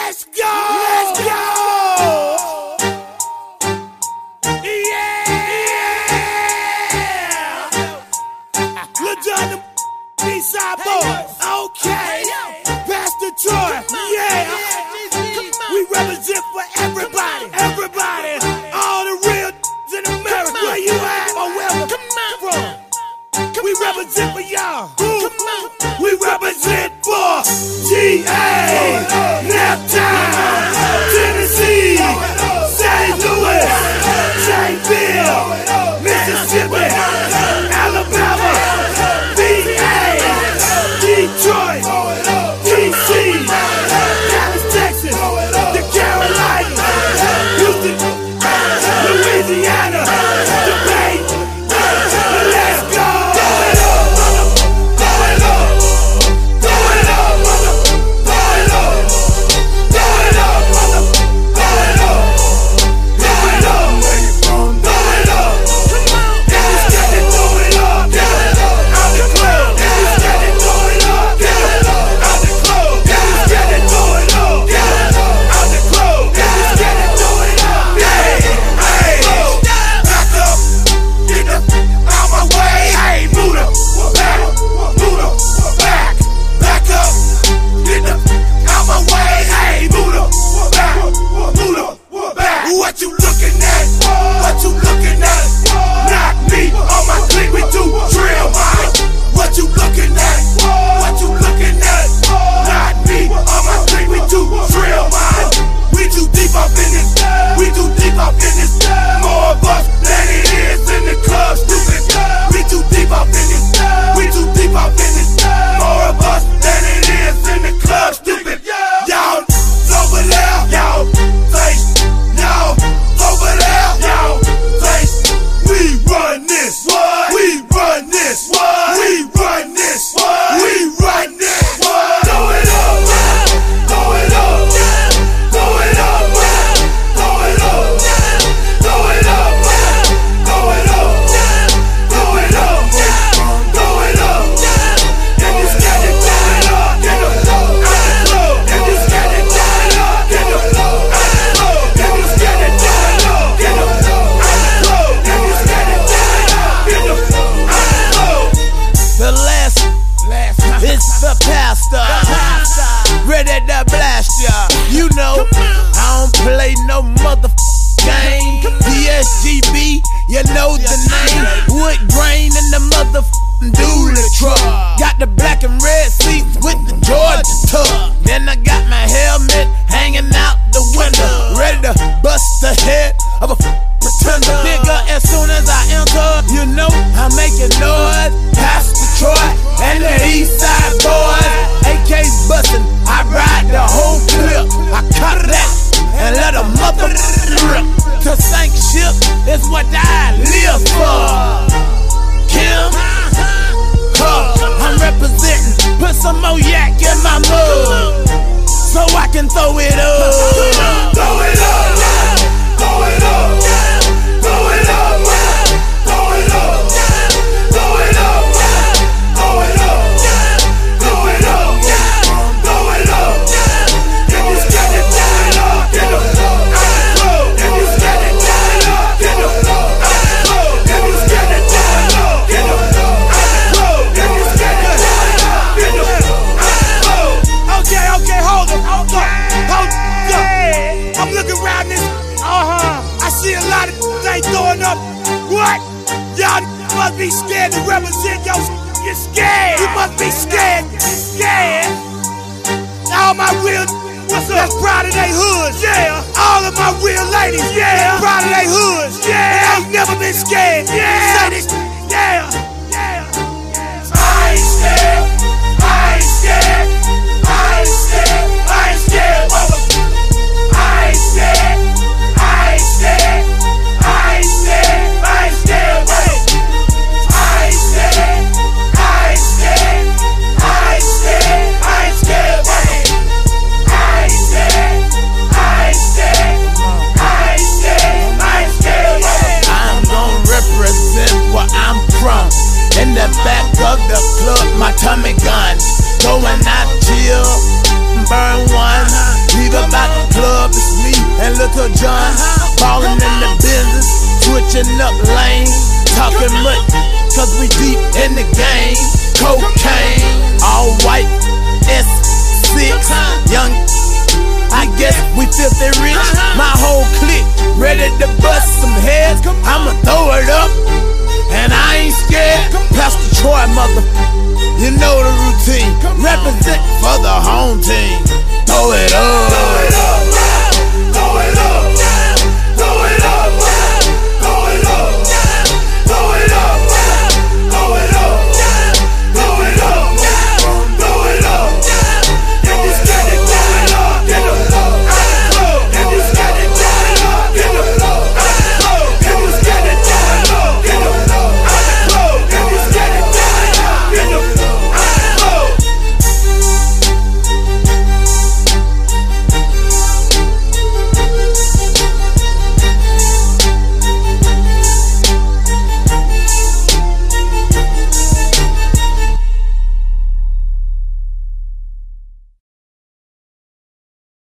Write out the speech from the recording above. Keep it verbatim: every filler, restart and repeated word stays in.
Let's go! Let's go! Yeah! Look down the B-side boys. Okay. Pastor Troy. Yeah. We represent for everybody. Everybody. All the real in America. Where you at? Or where we from? We represent for y'all. We represent for G A, Naptown, Tennessee, Saint Louis, Shaneville, Mississippi, Alabama, V A, Detroit, D C, Dallas, Texas, the Carolinas, Houston, Louisiana, the Bay. Let's go! What you looking at? What you looking at? Knock me on my clique, we do drill mine. What you looking at? What you looking at? Knock me on my clique, we do drill mine. We too deep up in this, we too deep up in this. More of us than it is in the club, stupid. We too deep up in this, we too deep up in this. More of us than it is in the club, stupid. Y'all over there, y'all face. Y'all over there, y'all face. We run this, what? We run this, what? We run this, what? We run this, what? Throw it up, throw it up, throw it up, throw it up, throw it up, throw it up, throw it up, throw it up. If you scared to throw it up, get up, out the club. If you scared to throw it up, get up, out the club. If you scared to throw it up, get up, out the club. If you scared to throw it up, get up, out the club. The last, last it's the pastor, ready to blast ya. You know, I don't play no motherfucking game. D S G B, you know the name. Wood grain in the motherfucking dually truck. Got the black and red seats with the Georgia tuck. Then I got my helmet hanging out the window, ready to bust the head of a pretender. Nigga, as soon as I enter, you know I'm making noise. Pastor Troy and the East Side boys, A Ks bustin', I ride the whole clip. I cut that and let a mother rip. To sink ship is what I live for. Kim, huh, I'm representing. Put some more yak in my mug so I can throw it up. Throw it up, throw it up, throw it up, throw it up, throw it up, throw it up, throw it up, throw it up. If you scared to throw it up, get up, out the club. If you scared to throw it up, get up, out the club. If you scared to throw it up, get up, out the club. If you scared to throw it up, get up, out the club. Okay, okay, hold up, hold up, hold up. I'm looking around this. Uh-huh. I see a lot of they throwing up. What? Y'all must be scared to represent your. You're scared. You must be scared. You're scared. All my real. What's up? That's proud of they hoods. Yeah. All of my real ladies. Yeah. Proud of they hoods. Yeah. They ain't never been scared. Yeah. Say this. Yeah. Yeah. I ain't scared. I ain't scared. I ain't scared. I ain't scared, mother. I ain't scared. I ain't scared. I ain't scared. I ain't scared, mother. I ain't scared. I ain't scared. I ain't scared. I ain't scared, mother. I ain't scared. I ain't scared. I ain't scared. I ain't scared, mother. I'm gon' represent where I'm from. In the back of the club, my Tommy gun going out John, ballin' in the business, switching up lanes, talking much, cause we deep in the game. Cocaine, all white, S six, young, I guess we filthy rich. My whole clique ready to bust some heads. I'ma throw it up, and I ain't scared. Pastor Troy, mother, you know the routine. Represent for the home team. Throw it